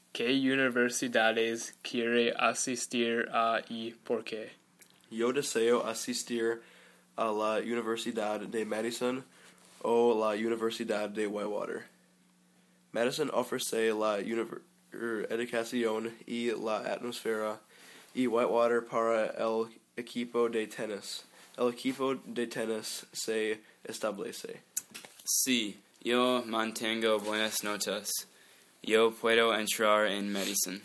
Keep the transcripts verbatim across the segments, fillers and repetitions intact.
¿Qué universidades quiere asistir a y por qué? Yo deseo asistir a la Universidad de Madison o la Universidad de Whitewater. Madison ofrece la univer- educación y la atmósfera, y Whitewater para el equipo de tenis. El equipo de tenis se establece. Sí, yo mantengo buenas notas. Yo puedo entrar en Madison.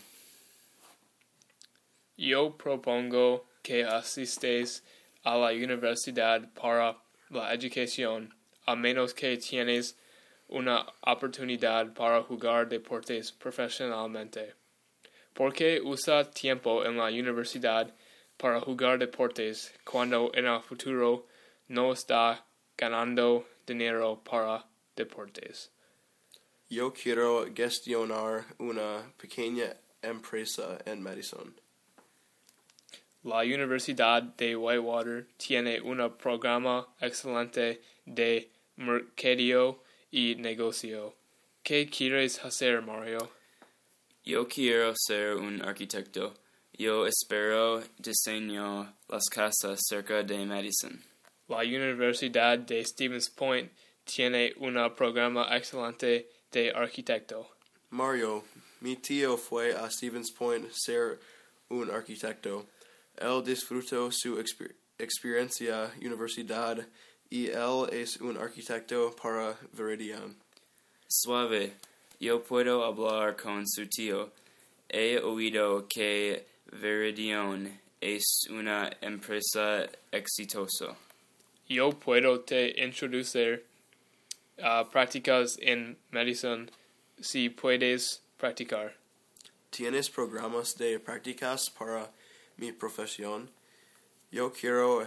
Yo propongo que asistes a la universidad para la educación, a menos que tienes una oportunidad para jugar deportes profesionalmente. ¿Por qué usa tiempo en la universidad para jugar deportes cuando en el futuro no está ganando dinero para deportes? Yo quiero gestionar una pequeña empresa en Madison. La Universidad de Whitewater tiene un programa excelente de mercadeo y negocio. ¿Qué quieres hacer, Mario? Yo quiero ser un arquitecto. Yo espero diseñar las casas cerca de Madison. La Universidad de Stevens Point tiene un programa excelente de arquitecto. Mario, mi tío fue a Stevens Point ser un arquitecto. Él disfrutó su exper- experiencia universidad y él es un arquitecto para Veridian. Suave, yo puedo hablar con su tío. He oído que Veridian es una empresa exitosa. Yo puedo te introducir a prácticas en Madison si puedes practicar. ¿Tienes programas de prácticas para mi profesión? Yo quiero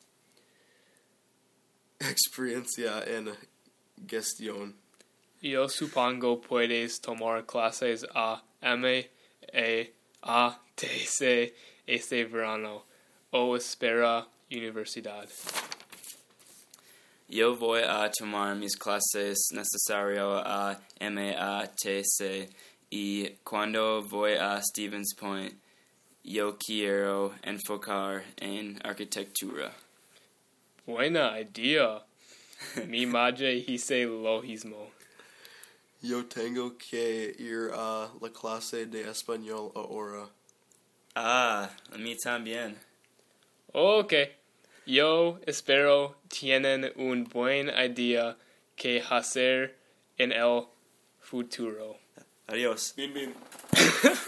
experiencia en gestión. Yo supongo puedes tomar clases a M E A T C este verano o espera universidad. Yo voy a tomar mis clases necesarias a M A T C y cuando voy a Stevens Point, yo quiero enfocar en arquitectura. Buena idea. Mi madre dice lo mismo. Yo tengo que ir a la clase de español ahora. Ah, a mí también. Ok. Yo espero tienen un buen idea que hacer en el futuro. Adiós. Bin bin.